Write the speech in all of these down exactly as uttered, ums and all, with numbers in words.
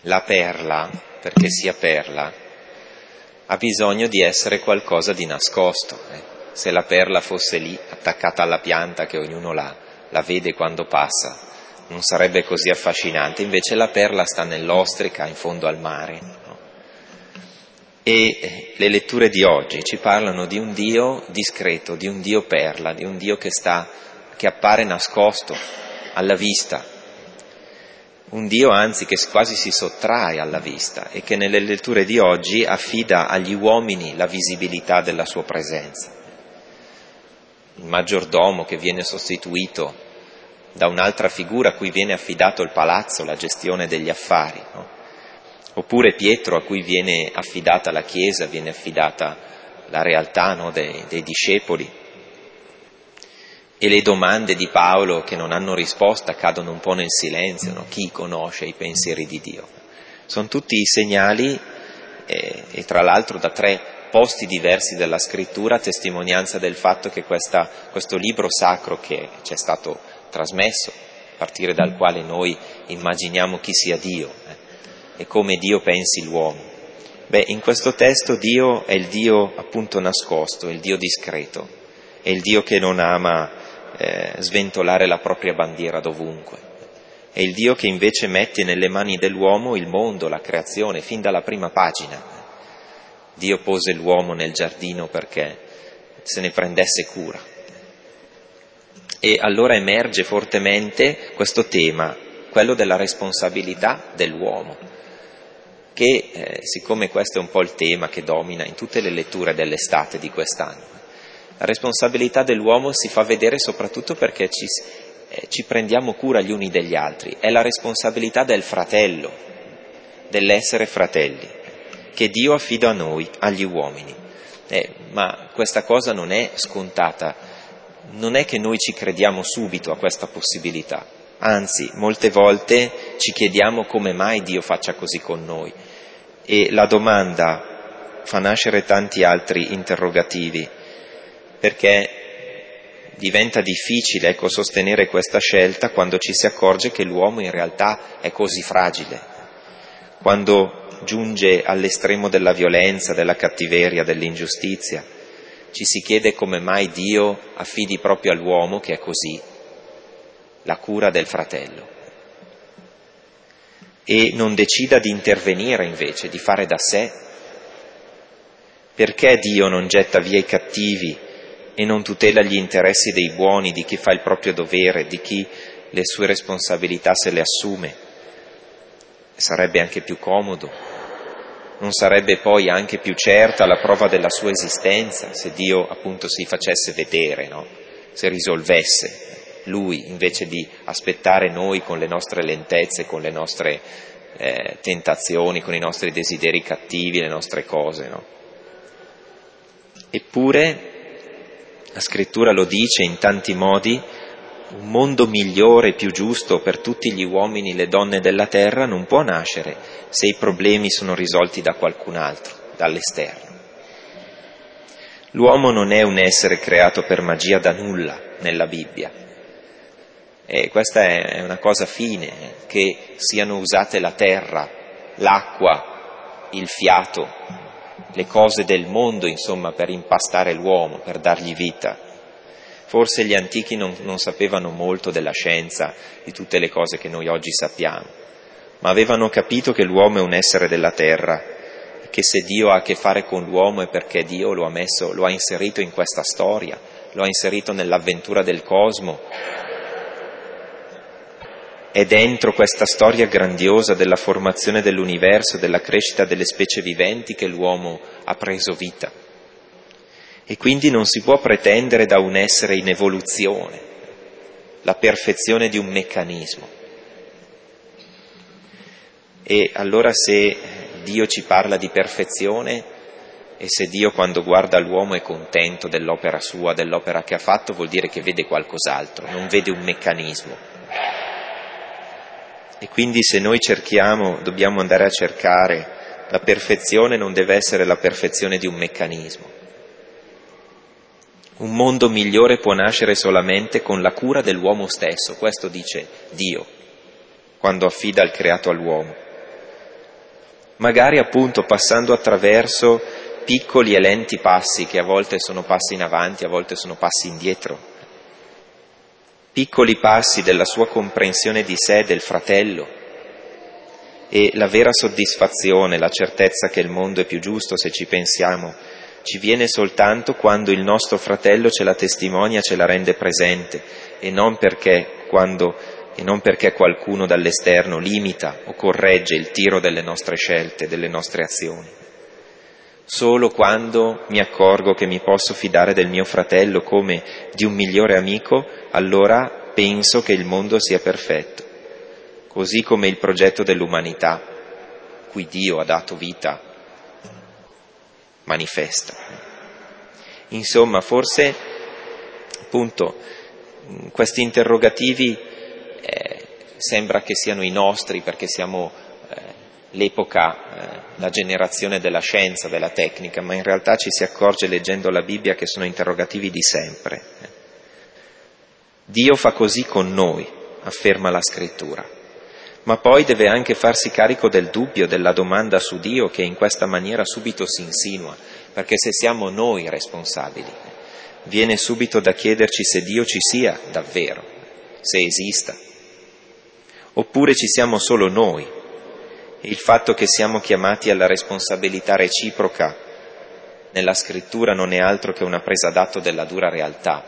La perla, perché sia perla, ha bisogno di essere qualcosa di nascosto. Eh. Se la perla fosse lì, attaccata alla pianta, che ognuno la, la vede quando passa, non sarebbe così affascinante. Invece la perla sta nell'ostrica, in fondo al mare. No? E le letture di oggi ci parlano di un Dio discreto, di un Dio perla, di un Dio che sta, che appare nascosto alla vista. Un Dio anzi che quasi si sottrae alla vista e che nelle letture di oggi affida agli uomini la visibilità della sua presenza. Il maggiordomo che viene sostituito da un'altra figura a cui viene affidato il palazzo, la gestione degli affari, no? Oppure Pietro a cui viene affidata la Chiesa, viene affidata la realtà, no, dei, dei discepoli. E le domande di Paolo che non hanno risposta cadono un po' nel silenzio, no? Chi conosce i pensieri di Dio? Sono tutti i segnali, eh, e tra l'altro da tre posti diversi della scrittura, testimonianza del fatto che questa, questo libro sacro che ci è stato trasmesso, a partire dal quale noi immaginiamo chi sia Dio eh, e come Dio pensi l'uomo. Beh, in questo testo Dio è il Dio appunto nascosto, è il Dio discreto, è il Dio che non ama Eh, sventolare la propria bandiera dovunque. È il Dio che invece mette nelle mani dell'uomo il mondo, la creazione, fin dalla prima pagina. Dio pose l'uomo nel giardino perché se ne prendesse cura. E allora emerge fortemente questo tema, quello della responsabilità dell'uomo, che eh, siccome questo è un po' il tema che domina in tutte le letture dell'estate di quest'anno, la responsabilità dell'uomo si fa vedere soprattutto perché ci, eh, ci prendiamo cura gli uni degli altri. È la responsabilità del fratello, dell'essere fratelli, che Dio affida a noi, agli uomini. Eh, ma questa cosa non è scontata, non è che noi ci crediamo subito a questa possibilità. Anzi, molte volte ci chiediamo come mai Dio faccia così con noi. E la domanda fa nascere tanti altri interrogativi, perché diventa difficile ecco, sostenere questa scelta quando ci si accorge che l'uomo in realtà è così fragile, quando giunge all'estremo della violenza, della cattiveria, dell'ingiustizia. Ci si chiede come mai Dio affidi proprio all'uomo, che è così, la cura del fratello e non decida di intervenire invece, di fare da sé. Perché Dio non getta via i cattivi e non tutela gli interessi dei buoni, di chi fa il proprio dovere, di chi le sue responsabilità se le assume? Sarebbe anche più comodo, non sarebbe poi anche più certa la prova della sua esistenza se Dio appunto si facesse vedere, no? Se risolvesse Lui, invece di aspettare noi con le nostre lentezze, con le nostre eh, tentazioni, con i nostri desideri cattivi, le nostre cose, no? Eppure la scrittura lo dice in tanti modi, un mondo migliore, più giusto per tutti gli uomini e le donne della terra non può nascere se i problemi sono risolti da qualcun altro, dall'esterno. L'uomo non è un essere creato per magia da nulla nella Bibbia. E questa è una cosa fine, che siano usate la terra, l'acqua, il fiato, le cose del mondo, insomma, per impastare l'uomo, per dargli vita. Forse gli antichi non, non sapevano molto della scienza, di tutte le cose che noi oggi sappiamo, ma avevano capito che l'uomo è un essere della terra, e che se Dio ha a che fare con l'uomo è perché Dio lo ha messo, lo ha inserito in questa storia, lo ha inserito nell'avventura del cosmo. È dentro questa storia grandiosa della formazione dell'universo, della crescita delle specie viventi che l'uomo ha preso vita. E quindi non si può pretendere da un essere in evoluzione la perfezione di un meccanismo. E allora se Dio ci parla di perfezione e se Dio quando guarda l'uomo è contento dell'opera sua, dell'opera che ha fatto, vuol dire che vede qualcos'altro, non vede un meccanismo. E quindi se noi cerchiamo, dobbiamo andare a cercare la perfezione, non deve essere la perfezione di un meccanismo. Un mondo migliore può nascere solamente con la cura dell'uomo stesso, questo dice Dio, quando affida il creato all'uomo. magari appunto passando attraverso piccoli e lenti passi che a volte sono passi in avanti, a volte sono passi indietro, piccoli passi della sua comprensione di sé, del fratello, e la vera soddisfazione, la certezza che il mondo è più giusto, se ci pensiamo, ci viene soltanto quando il nostro fratello ce la testimonia, ce la rende presente, e non perché quando e non perché qualcuno dall'esterno limita o corregge il tiro delle nostre scelte, delle nostre azioni. Solo quando mi accorgo che mi posso fidare del mio fratello come di un migliore amico, allora penso che il mondo sia perfetto, così come il progetto dell'umanità, cui Dio ha dato vita, manifesta. Insomma, forse, appunto, questi interrogativi Eh, sembra che siano i nostri perché siamo eh, l'epoca, eh, la generazione della scienza, della tecnica, ma in realtà ci si accorge leggendo la Bibbia che sono interrogativi di sempre. Dio fa così con noi, afferma la Scrittura, ma poi deve anche farsi carico del dubbio, della domanda su Dio che in questa maniera subito si insinua, perché se siamo noi responsabili, viene subito da chiederci se Dio ci sia davvero, se esista. Oppure ci siamo solo noi, e il fatto che siamo chiamati alla responsabilità reciproca nella Scrittura non è altro che una presa d'atto della dura realtà.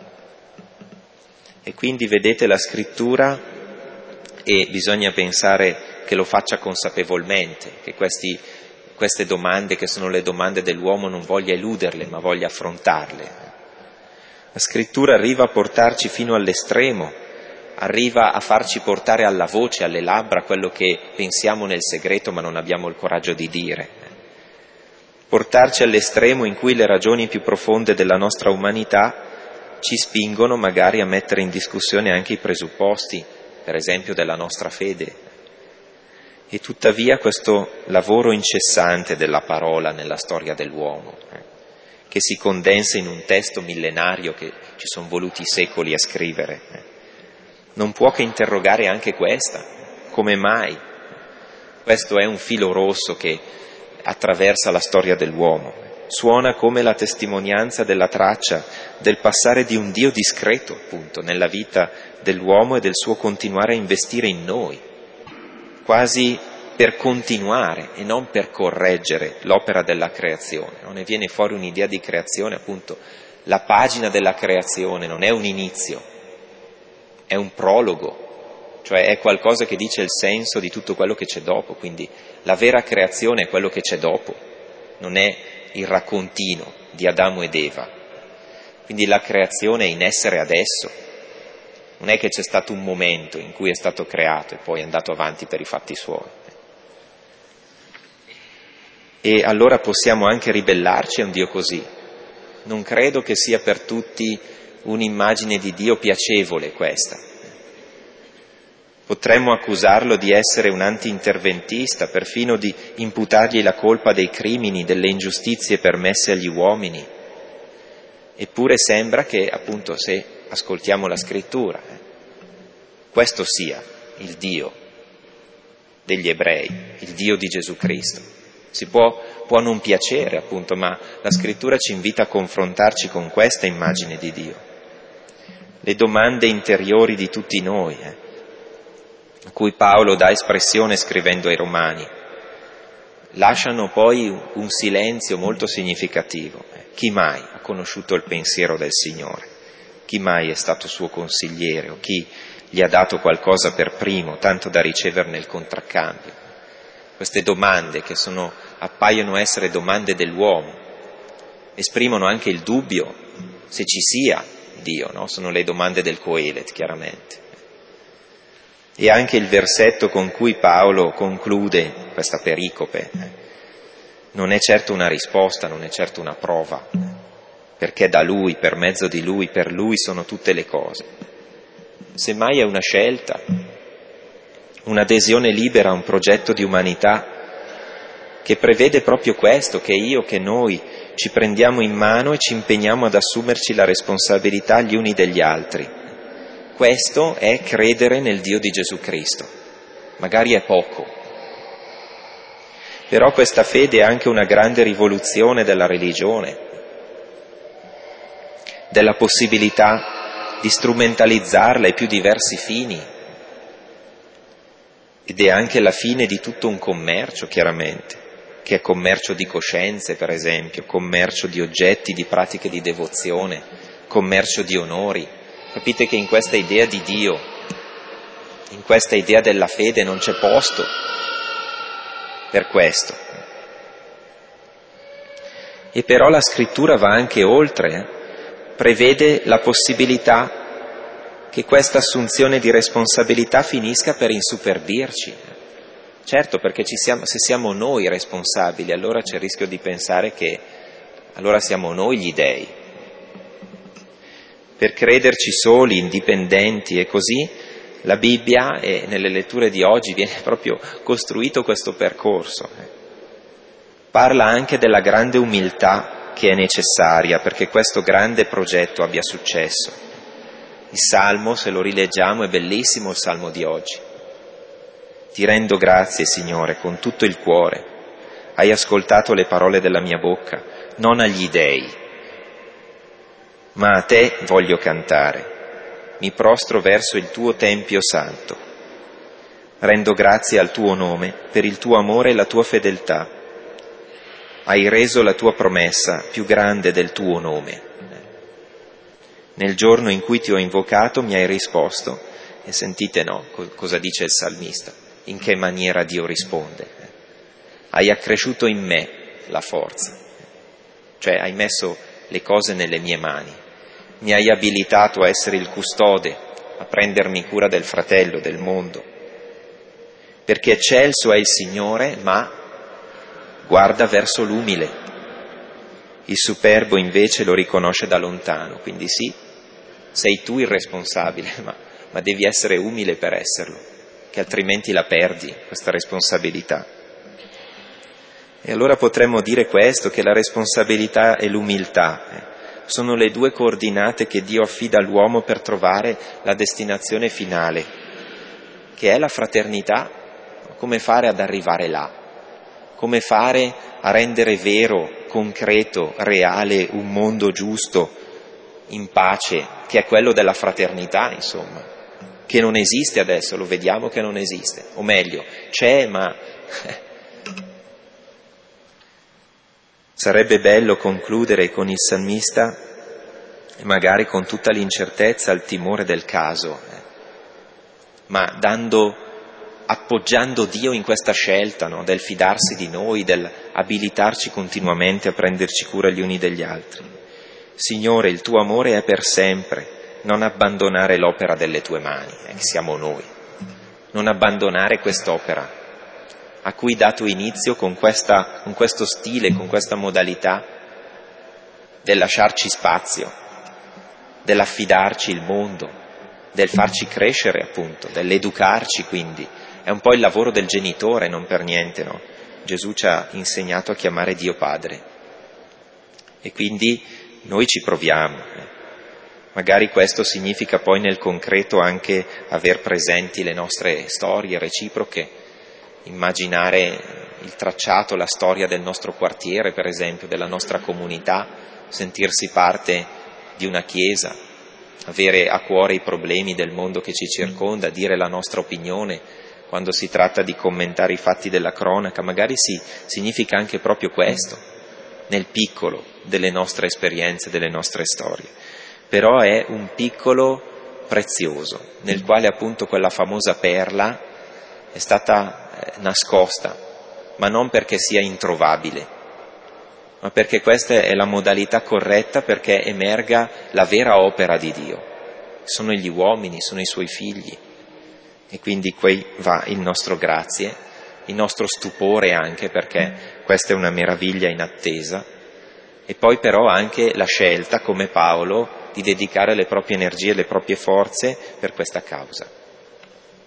E quindi vedete la Scrittura, e bisogna pensare che lo faccia consapevolmente, che questi, queste domande, che sono le domande dell'uomo, non voglia eluderle, ma voglia affrontarle. La Scrittura arriva a portarci fino all'estremo, arriva a farci portare alla voce, alle labbra, quello che pensiamo nel segreto ma non abbiamo il coraggio di dire. Portarci all'estremo in cui le ragioni più profonde della nostra umanità ci spingono magari a mettere in discussione anche i presupposti, per esempio, della nostra fede. E tuttavia questo lavoro incessante della parola nella storia dell'uomo, eh, che si condensa in un testo millenario che ci sono voluti secoli a scrivere, eh, non può che interrogare anche questa, come mai? Questo è un filo rosso che attraversa la storia dell'uomo, suona come la testimonianza della traccia del passare di un Dio discreto, appunto, nella vita dell'uomo e del suo continuare a investire in noi, quasi per continuare e non per correggere l'opera della creazione. Non ne viene fuori un'idea di creazione, appunto, la pagina della creazione non è un inizio, è un prologo, cioè è qualcosa che dice il senso di tutto quello che c'è dopo, quindi la vera creazione è quello che c'è dopo, non è il raccontino di Adamo ed Eva. Quindi la creazione è in essere adesso, non è che c'è stato un momento in cui è stato creato e poi è andato avanti per i fatti suoi. E allora possiamo anche ribellarci a un Dio così. Non credo che sia per tutti un'immagine di Dio piacevole questa. Potremmo accusarlo di essere un anti-interventista, perfino di imputargli la colpa dei crimini, delle ingiustizie permesse agli uomini. Eppure sembra che, appunto, se ascoltiamo la Scrittura, eh, questo sia il Dio degli ebrei, il Dio di Gesù Cristo. Si può, può non piacere, appunto, ma la Scrittura ci invita a confrontarci con questa immagine di Dio. Le domande interiori di tutti noi, eh, a cui Paolo dà espressione scrivendo ai Romani, lasciano poi un silenzio molto significativo. Chi mai ha conosciuto il pensiero del Signore? Chi mai è stato suo consigliere o chi gli ha dato qualcosa per primo, tanto da riceverne il contraccambio? Queste domande, che sono, appaiono essere domande dell'uomo, esprimono anche il dubbio se ci sia Dio, no? Sono le domande del Coelet, chiaramente. E anche il versetto con cui Paolo conclude questa pericope eh, non è certo una risposta, non è certo una prova, eh, perché da Lui, per mezzo di Lui, per Lui sono tutte le cose. Semmai è una scelta, un'adesione libera a un progetto di umanità che prevede proprio questo, che io, che noi ci prendiamo in mano e ci impegniamo ad assumerci la responsabilità gli uni degli altri. Questo è credere nel Dio di Gesù Cristo. Magari è poco, Però questa fede è anche una grande rivoluzione della religione, della possibilità di strumentalizzarla ai più diversi fini, ed è anche la fine di tutto un commercio, chiaramente, che è commercio di coscienze, per esempio, commercio di oggetti, di pratiche di devozione, commercio di onori. Capite che in questa idea di Dio, in questa idea della fede non c'è posto per questo. E però la scrittura va anche oltre, eh? Prevede la possibilità che questa assunzione di responsabilità finisca per insuperbirci. Certo, perché ci siamo, se siamo noi responsabili, allora c'è il rischio di pensare che allora siamo noi gli dei. Per crederci soli, indipendenti e così, la Bibbia, e nelle letture di oggi viene proprio costruito questo percorso. Parla anche della grande umiltà che è necessaria perché questo grande progetto abbia successo. Il Salmo, se lo rileggiamo, è bellissimo il Salmo di oggi. Ti rendo grazie, Signore, con tutto il cuore. Hai ascoltato le parole della mia bocca, non agli dei, ma a te voglio cantare. Mi prostro verso il tuo tempio santo. Rendo grazie al tuo nome per il tuo amore e la tua fedeltà. Hai reso la tua promessa più grande del tuo nome. Nel giorno in cui ti ho invocato mi hai risposto, e sentite no, cosa dice il salmista, in che maniera Dio risponde. Hai accresciuto in me la forza, cioè hai messo le cose nelle mie mani, mi hai abilitato a essere il custode, a prendermi cura del fratello, del mondo, perché eccelso è il Signore, ma guarda verso l'umile. Il superbo invece lo riconosce da lontano, quindi sì, sei tu il responsabile, ma, ma devi essere umile per esserlo, che altrimenti la perdi, questa responsabilità. E allora potremmo dire questo, che la responsabilità e l'umiltà eh, sono le due coordinate che Dio affida all'uomo per trovare la destinazione finale, che è la fraternità. Come fare ad arrivare là? Come fare a rendere vero, concreto, reale un mondo giusto, in pace, che è quello della fraternità, insomma, che non esiste adesso, lo vediamo che non esiste, o meglio, c'è, ma sarebbe bello concludere con il salmista, magari con tutta l'incertezza, il timore del caso, eh, ma dando appoggiando Dio in questa scelta, no? Del fidarsi di noi, del abilitarci continuamente a prenderci cura gli uni degli altri. Signore, il tuo amore è per sempre, non abbandonare l'opera delle tue mani, eh, che siamo noi, non abbandonare quest'opera a cui hai dato inizio con, questa, con questo stile, con questa modalità del lasciarci spazio, dell'affidarci il mondo, del farci crescere appunto, dell'educarci quindi. È un po' il lavoro del genitore, non per niente, no? Gesù ci ha insegnato a chiamare Dio Padre. E quindi noi ci proviamo. Magari questo significa poi nel concreto anche aver presenti le nostre storie reciproche, immaginare il tracciato, la storia del nostro quartiere, per esempio, della nostra comunità, sentirsi parte di una chiesa, avere a cuore i problemi del mondo che ci circonda, dire la nostra opinione. Quando si tratta di commentare i fatti della cronaca, magari si significa anche proprio questo, nel piccolo delle nostre esperienze, delle nostre storie. Però è un piccolo prezioso, nel quale appunto quella famosa perla è stata eh, nascosta, ma non perché sia introvabile, ma perché questa è la modalità corretta perché emerga la vera opera di Dio. Sono gli uomini, sono i suoi figli. E quindi qui va il nostro grazie, il nostro stupore anche, perché questa è una meraviglia in attesa, e poi però anche la scelta, come Paolo, di dedicare le proprie energie e le proprie forze per questa causa.